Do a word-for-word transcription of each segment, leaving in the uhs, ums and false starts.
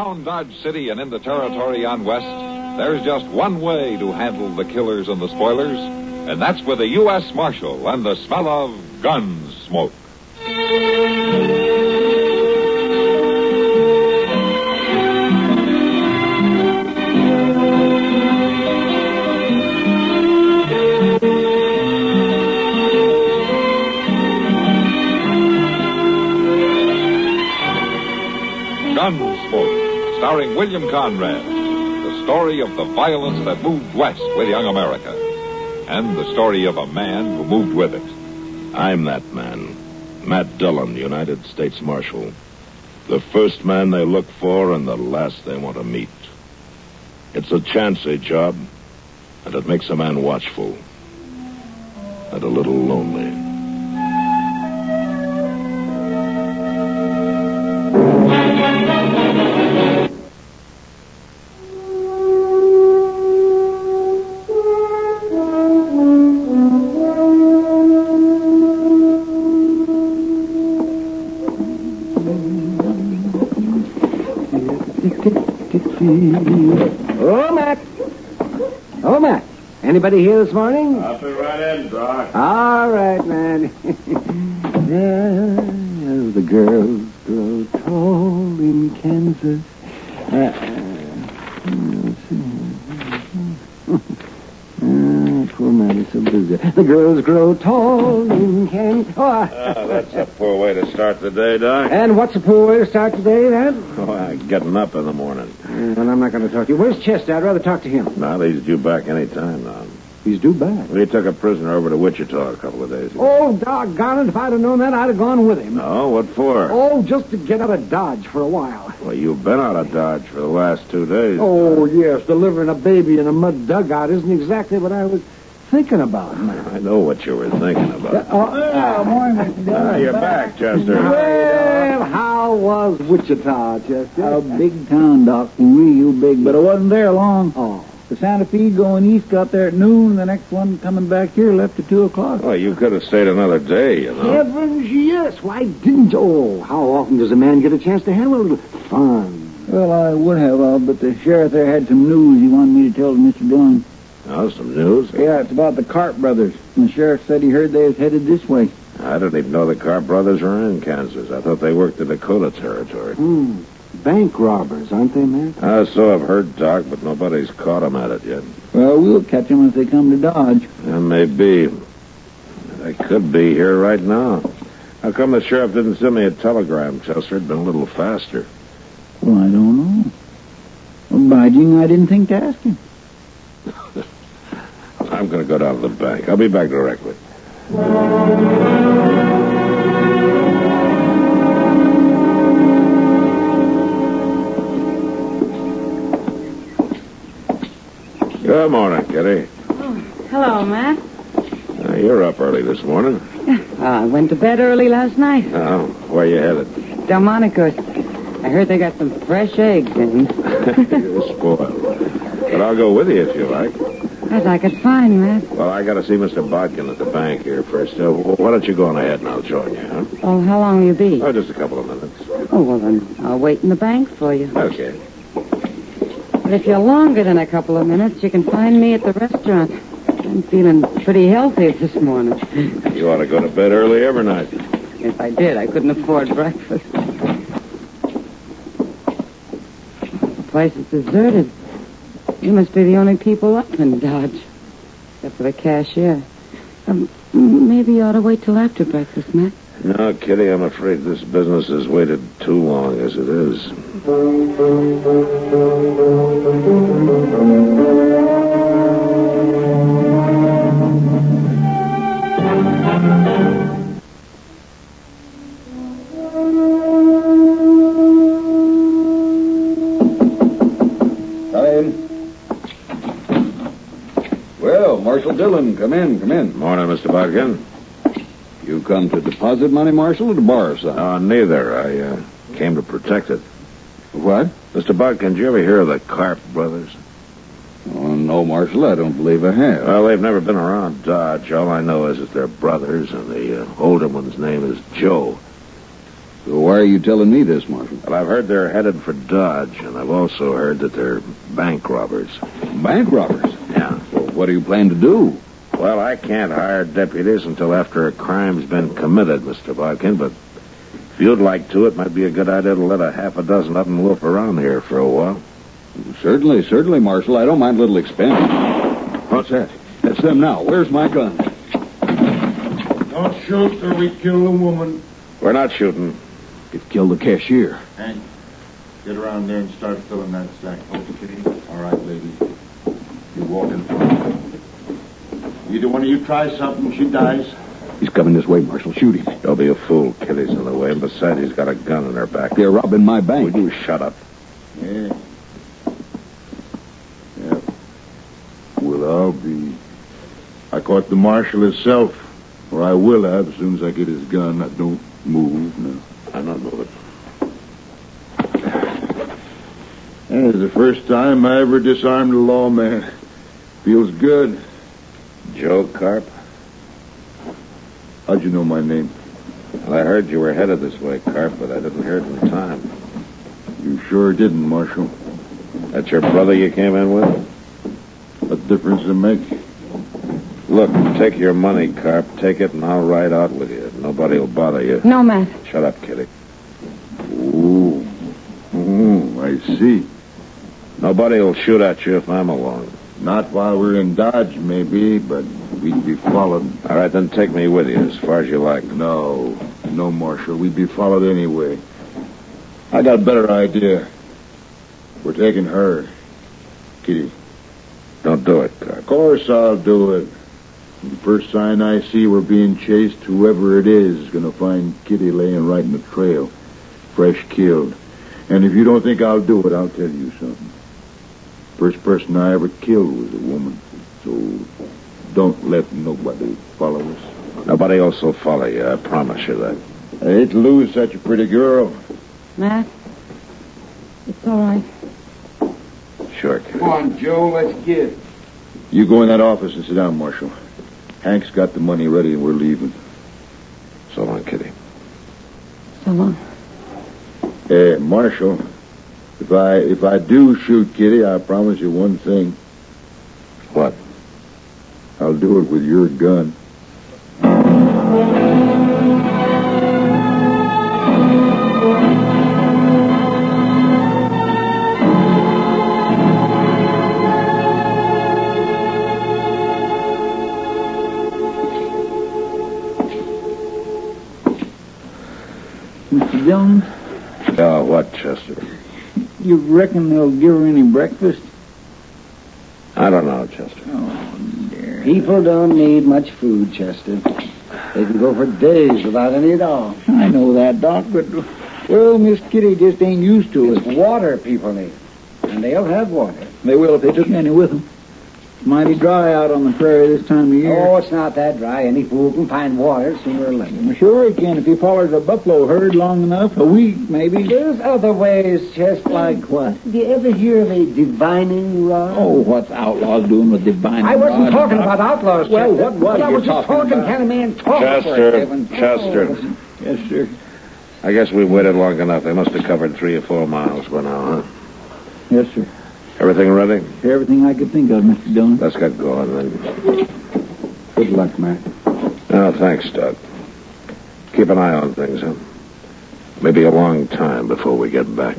Around Dodge City and in the territory on West, there's just one way to handle the killers and the spoilers, and that's with a U S Marshal and the smell of gun smoke. Gunsmoke, starring William Conrad. The story of the violence that moved west with young America. And the story of a man who moved with it. I'm that man. Matt Dillon, United States Marshal. The first man they look for and the last they want to meet. It's a chancy job, and it makes a man watchful. And a little lonely. Oh, Mac. Oh, Mac. Anybody here this morning? I'll be right in, Doc. All right, man. As the girls grow tall in Kansas. Uh, uh, poor Maddie, so busy. The girls grow tall in Kansas. Oh, Ah, that's a poor way to start the day, Doc. and what's a poor way to start the day, then? Oh, uh, getting up in the morning. Uh, well, I'm not going to talk to you. Where's Chester? I'd rather talk to him. Now, he's due back any time now. He's due back. We took a prisoner over to Wichita a couple of days ago. Oh, doggone it. If I'd have known that, I'd have gone with him. No, what for? Oh, just to get out of Dodge for a while. Well, you've been out of Dodge for the last two days. Oh, yes. Delivering a baby in a mud dugout isn't exactly what I was thinking about, man. I know what you were thinking about. Oh, morning, Mister Dillon. Ah, you're back, Chester. well, how was Wichita, Chester? A big town, Doc. Real big, but I wasn't there long. Oh. The Santa Fe going east got there at noon. The next one coming back here left at two o'clock. Well, you could have stayed another day, you know. Heavens, yes. Why didn't you? Oh, how often does a man get a chance to have a little fun? Well, I would have, uh, but the sheriff there had some news he wanted me to tell to Mister Dillon. Oh, some news? Yeah, it's about the Carp brothers. And the sheriff said he heard they was headed this way. I didn't even know the Carp brothers were in Kansas. I thought they worked the Dakota territory. Hmm. Bank robbers, aren't they, man? Uh, so I've heard, Doc, but nobody's caught them at it yet. Well, we'll catch them if they come to Dodge. Yeah, maybe. They could be here right now. How come the sheriff didn't send me a telegram, Chester? It'd been a little faster. Well, I don't know. Obliging, I didn't think to ask him. I'm going to go down to the bank. I'll be back directly. Good morning, Kitty. Oh, hello, Matt. Uh, you're up early this morning. Uh, I went to bed early last night. Oh, where you headed? Delmonico's. I heard they got some fresh eggs in. You're spoiled. But I'll go with you if you like. As I could find, Matt. Well, I got to see Mister Bodkin at the bank here first. Uh, why don't you go on ahead and I'll join you, huh? Oh, how long will you be? Oh, just a couple of minutes. Oh, well, then I'll wait in the bank for you. Okay. But if you're longer than a couple of minutes, you can find me at the restaurant. I'm feeling pretty healthy this morning. You ought to go to bed early every night. If I did, I couldn't afford breakfast. The place is deserted. You must be the only people up in Dodge. Except for the cashier. Um, maybe you ought to wait till after breakfast, Matt. No, Kitty, I'm afraid this business has waited too long as it is. Well, Marshal Dillon, come in, come in. Morning, Mister Bodkin. You come to deposit money, Marshal, or to borrow some? Uh, neither. I uh, came to protect it. What? Mister Bodkin, did you ever hear of the Carp brothers? Oh, no, Marshal, I don't believe I have. Well, they've never been around Dodge. All I know is that they're brothers, and the uh, older one's name is Joe. So why are you telling me this, Marshal? Well, I've heard they're headed for Dodge, and I've also heard that they're bank robbers. Bank robbers? Yeah. Well, what do you plan to do? Well, I can't hire deputies until after a crime's been committed, Mister Bodkin, but if you'd like to, it might be a good idea to let a half a dozen of them loaf around here for a while. Certainly, certainly, Marshal. I don't mind a little expense. What's that? That's them now. Where's my gun? Don't shoot or we kill the woman. We're not shooting. You've killed the cashier. Hank, get around there and start filling that sack. Okay. All right, lady. You walk in front. Either one of you tries something, she dies. He's coming this way, Marshal. Shoot him. Don't be a fool. Kitty's in the way, and besides, he's got a gun in her back. They're robbing my bank. Would you shut up? Yeah. Yeah. Well, I'll be... I caught the marshal himself, or I will have as soon as I get his gun. I don't move now. I'm not moving. It's the first time I ever disarmed a lawman. Feels good. Joe Carp? How'd you know my name? Well, I heard you were headed this way, Carp, but I didn't hear it in time. You sure didn't, Marshal. That's your brother you came in with? What difference does it make? Look, take your money, Carp. Take it, and I'll ride out with you. Nobody will bother you. No, Matt. Shut up, Kitty. Ooh. Oh, I see. Nobody will shoot at you if I'm along. Not while we're in Dodge, maybe, but we'd be followed. All right, then take me with you as far as you like. No. No, Marshal. We'd be followed anyway. I got a better idea. We're taking her. Kitty. Don't do it, Carp. Of course I'll do it. The first sign I see we're being chased, whoever it is is going to find Kitty laying right in the trail, fresh killed. And if you don't think I'll do it, I'll tell you something. First person I ever killed was a woman. So don't let nobody follow us. Nobody else will follow you, I promise you that. I hate to lose such a pretty girl. Matt, it's all right. Sure, Kitty. Come on, Joe, let's get. You go in that office and sit down, Marshal. Hank's got the money ready and we're leaving. So long, Kitty. So long. Hey, Marshal, if I if I do shoot Kitty, I promise you one thing. What? I'll do it with your gun. Mister Jones, Oh, what, Chester? you reckon they'll give her any breakfast? I don't know, Chester. Oh, dear. People don't need much food, Chester. They can go for days without any at all. I know that, Doc, but, well, Miss Kitty just ain't used to It's it. water people need. And they'll have water. They will if they took any with them. It's mighty dry out on the prairie this time of year. Oh, it's not that dry. Any fool can find water sooner or later. Well, sure he can if he follows a buffalo herd long enough, a week maybe. There's other ways, Chester. Like what? Do you ever hear of a divining rod? Oh, what's outlaws doing with divining I wasn't rods? talking about outlaws, Well, Chester. what was Well, I you was just talking talking about? kind of man talk. Chester, Chester. Yes, sir. I guess we've waited long enough. They must have covered three or four miles by now, huh? Yes, sir. Everything ready? Everything I could think of, Mister Jones. Let's get going, then. Good luck, Matt. Oh, thanks, Doc. Keep an eye on things, huh? Maybe a long time before we get back.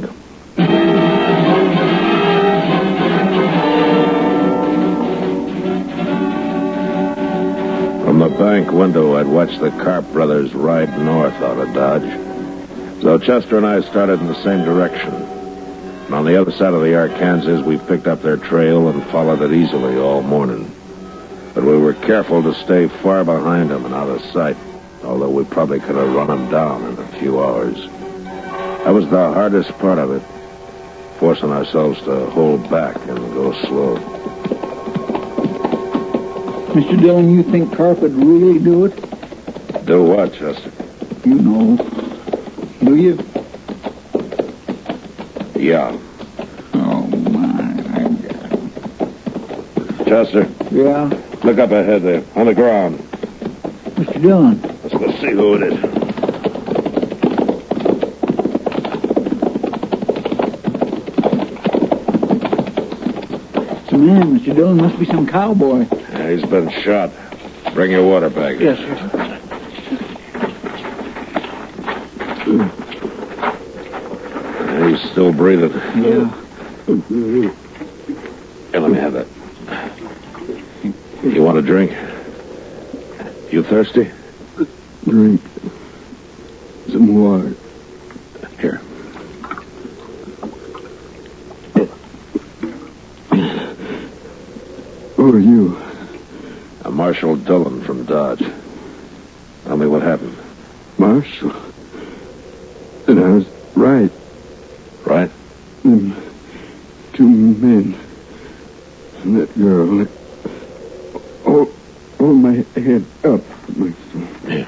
From the bank window, I'd watched the Carp brothers ride north out of Dodge. So Chester and I started in the same direction. And on the other side of the Arkansas, we picked up their trail and followed it easily all morning. But we were careful to stay far behind them and out of sight, although we probably could have run them down in a few hours. That was the hardest part of it, forcing ourselves to hold back and go slow. Mister Dillon, you think Carp would really do it? Do what, Chester? You know. Do you? Yeah. Oh, my. Chester, Yeah? look up ahead there, on the ground. Mister Dillon. Let's go see who it is. It's a man, Mister Dillon. Must be some cowboy. Yeah, he's been shot. Bring your water bag. Yes, sir. Yeah, he's still breathing. Yeah. Here, let me have that. You want a drink? You thirsty? Drink. Some water. Here. Who are you? I'm Marshal Dillon from Dodge. Tell me what happened. Marshal. And I was right. Right? Them two men. And that girl. That, oh, hold my head up. Marshal. Yeah.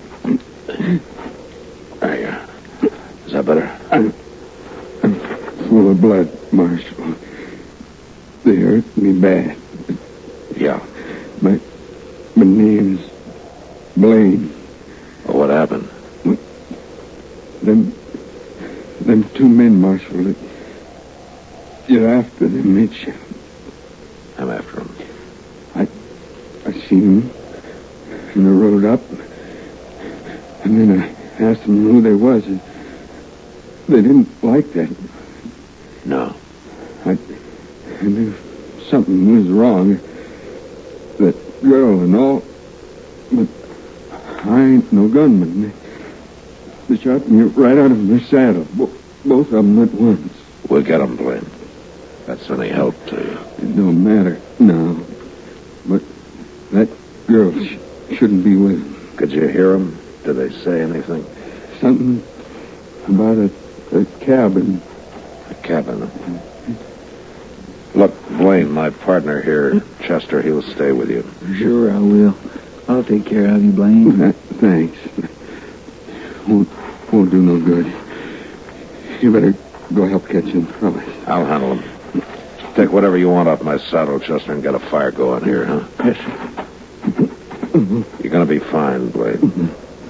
There you are. Is that better? I'm, I'm full of blood, Marshal. They hurt me bad. Yeah. My, my name's Blaine. Well, what happened? Them, them two men, Marshal. You're after them, ain't you? I'm after him. I, I seen them and I rode up, and then I asked them who they was, and they didn't like that. No. I, I knew something was wrong. That girl and all, but I ain't no gunman. They, they shot me right out of my saddle, Bo- both of them at once. We'll get him, Blaine. That's any help to you. It don't matter now, but that girl sh- shouldn't be with him. Could you hear him? Did they say anything? Something about a, a cabin. A cabin. Look, Blaine, my partner here, Chester, he'll stay with you. Sure, I will. I'll take care of you, Blaine. Uh, thanks. Won't, won't do no good. You better go help catch him, fellas. I'll handle him. Take whatever you want off my saddle, Chester, and get a fire going here, huh? Yes, sir. You're going to be fine, Blaine.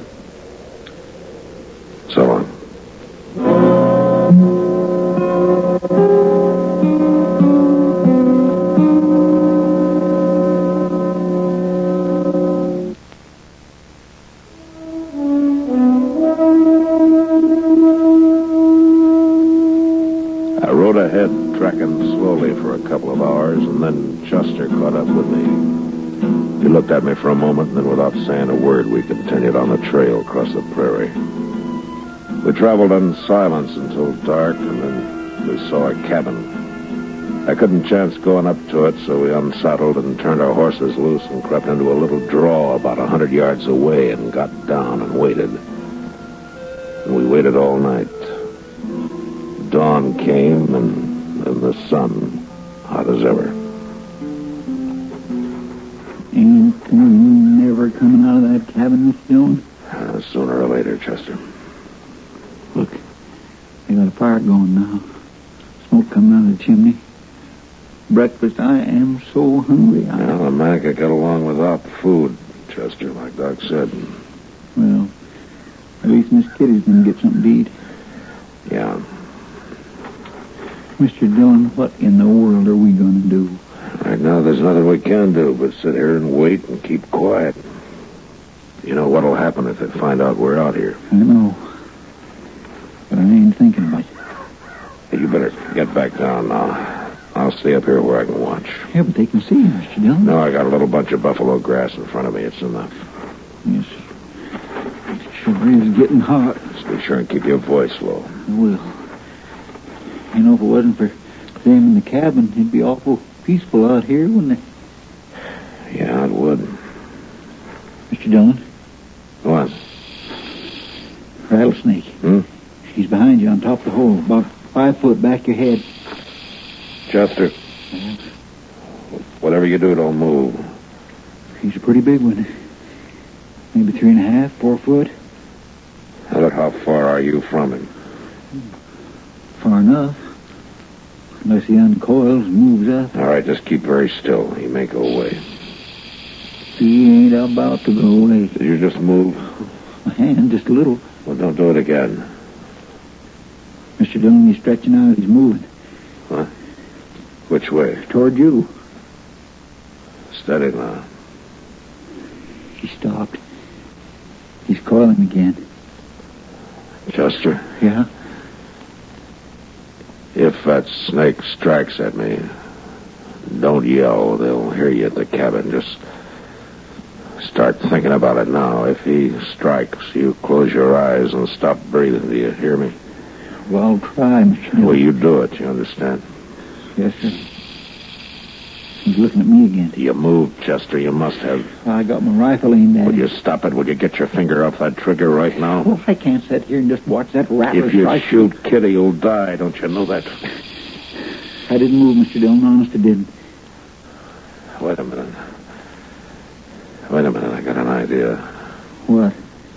So long. I rode ahead, tracking slowly for a couple of hours, and then Chester caught up with me. He looked at me for a moment, and then without saying a word, we continued on the trail across the prairie. We traveled in silence until dark, and then we saw a cabin. I couldn't chance going up to it, so we unsaddled and turned our horses loose and crept into a little draw about a hundred yards away and got down and waited. And we waited all night. Dawn came, and, and the sun, hot as ever. Anything never coming out of that cabin, Mister Dillon? Uh, sooner or later, Chester. Look, they got a fire going now. Smoke coming out of the chimney. Breakfast, I am so hungry. I... Well, a man could get along without food, Chester, like Doc said. Well, at least Miss Kitty's going to get something to eat. Yeah. Mister Dillon, what in the world are we going to do? Right now, there's nothing we can do but sit here and wait and keep quiet. You know what'll happen if they find out we're out here. I know. But I ain't thinking about it. Hey, you better get back down now. I'll stay up here where I can watch. Yeah, but they can see you, Mister Dillon. No, I got a little bunch of buffalo grass in front of me. It's enough. Yes. It sure is getting hot. Just be sure and keep your voice low. I will. You know, if it wasn't for them in the cabin, it'd be awful peaceful out here, wouldn't it? Yeah, it would. Mister Dillon? What? Rattlesnake. Hmm? He's behind you on top of the hole, about five foot back your head. Chester. Yeah. Whatever you do, don't move. He's a pretty big one. Maybe three and a half, four foot. Now look, how far are you from him? Far enough. Unless he uncoils and moves up. All right, just keep very still. He may go away. He ain't about to go away. Did you just move? My hand, just a little. Well, don't do it again. Mister Dillon, he's stretching out. He's moving. Huh? Which way? Toward you. Steady now. He stopped. He's calling again. Chester, Yeah? if that snake strikes at me, don't yell. They'll hear you at the cabin. Just start thinking about it now. If he strikes, you close your eyes and stop breathing. Do you hear me? Well, I'll try, Mister Dillon. Well, you do it. You understand? Yes, sir. He's looking at me again. You moved, Chester. You must have. I got my rifle aimed at Would him. you stop it? Would you get your finger off that trigger right now? Well, I can't sit here and just watch that rattler If you strike. shoot Kitty, you'll die. Don't you know that? I didn't move, Mister Dillon. Honest, I didn't. Wait a minute. Wait a minute. I got an idea. What?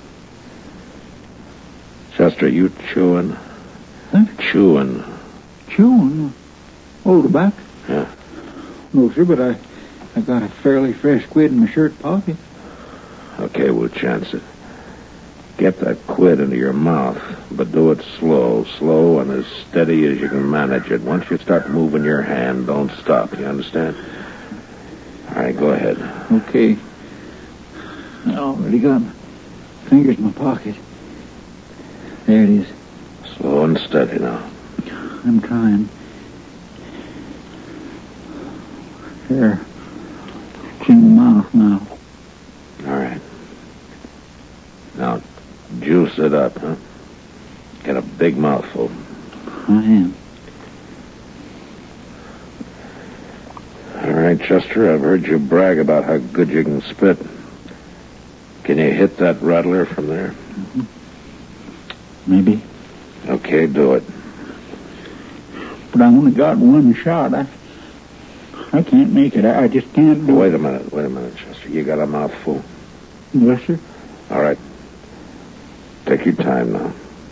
Chester, you chewing? Huh? Chewing. Chewing? Oh, tobacco? Yeah. No, sir, but I, I got a fairly fresh quid in my shirt pocket. Okay, we'll chance it. Get that quid into your mouth, but do it slow, slow and as steady as you can manage it. Once you start moving your hand, don't stop. You understand? All right, go ahead. Okay. I already got my fingers in my pocket. There it is. Slow and steady now. I'm trying. There. It's in my mouth now. All right. Now, juice it up, huh? Get a big mouthful. I am. All right, Chester, I've heard you brag about how good you can spit. Can you hit that rattler from there? Mm-hmm. Maybe. Okay, do it. But I only got one shot. I I can't make it. I, I just can't do Wait it. a minute, wait a minute, Chester. You got a mouthful. Yes, sir. All right. Take your time now.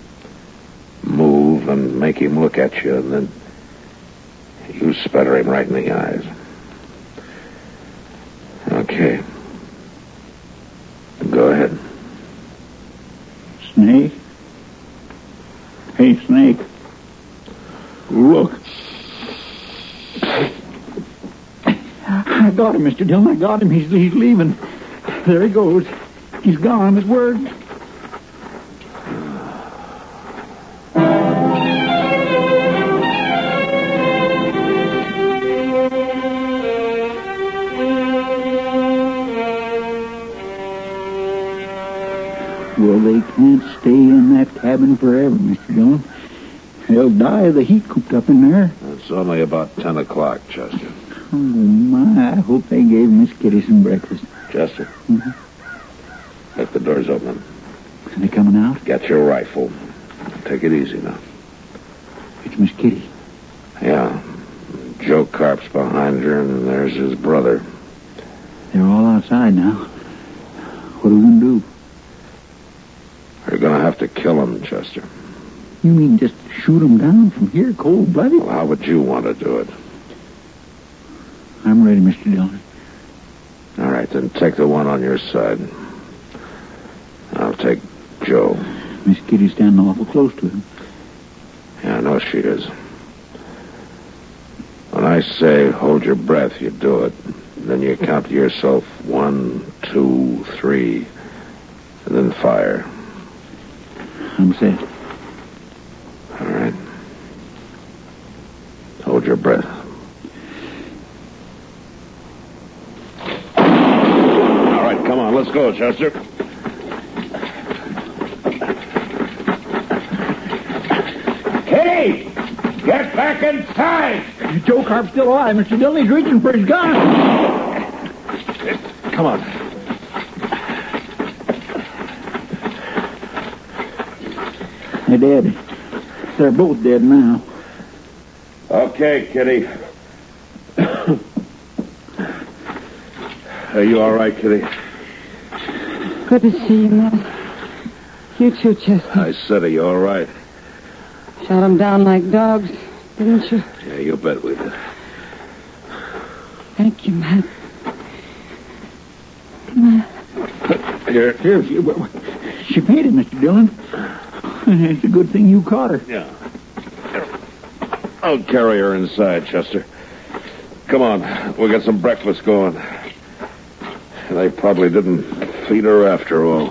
Move and make him look at you, and then you sputter him right in the eyes. Okay. Go ahead. Snake? Hey, Snake. Look. I got him, Mister Dillon. I got him. He's, he's leaving. There he goes. He's gone. It worked. Well, they can't stay in that cabin forever, Mister Dillon. They'll die of the heat cooped up in there. It's only about ten o'clock, Chester. Oh, my. I hope they gave Miss Kitty some breakfast. Chester? Mm-hmm. Look, the door's open. Are they coming out? Get your rifle. Take it easy now. It's Miss Kitty. Yeah. Joe Carp's behind her, and there's his brother. They're all outside now. What are we going to do? We're going to have to kill him, Chester. You mean just shoot them down from here, cold-blooded? Well, how would you want to do it? I'm ready, Mister Dillon. All right, then take the one on your side. I'll take Joe. Miss Kitty's standing awful close to him. Yeah, I know she is. When I say hold your breath, you do it. Then you count to yourself one, two, three, and then fire. I'm set. All right. Hold your breath. All right, come on, let's go, Chester. Kitty! Get back inside! Joe Carp's still alive, Mister Dillon. He's reaching for his gun. Come on. They're dead. They're both dead now. Okay, Kitty. Are you all right, Kitty? Good to see you, Matt. You too, Chester. I said, are you all right? Shot them down like dogs, didn't you? Yeah, you bet we did. Thank you, Matt. Matt. Here. Here, she, she made it, Mister Dillon. It's a good thing you caught her. Yeah. I'll carry her inside, Chester. Come on, we'll get some breakfast going. They probably didn't feed her after all.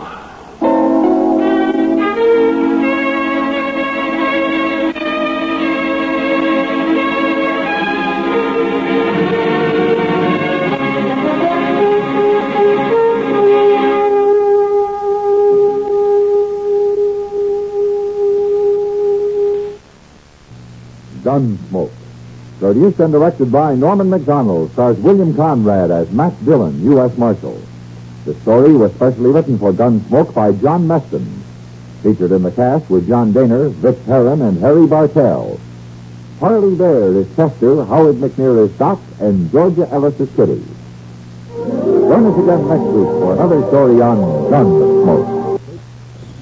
Gunsmoke. Produced and directed by Norman McDonald, stars William Conrad as Matt Dillon, U S Marshal. The story was specially written for Gunsmoke by John Meston. Featured in the cast were John Daner, Vic Perrin, and Harry Bartell. Harley Baird is Chester, Howard McNear is Doc, and Georgia Ellis is Kitty. Join us again next week for another story on Gunsmoke.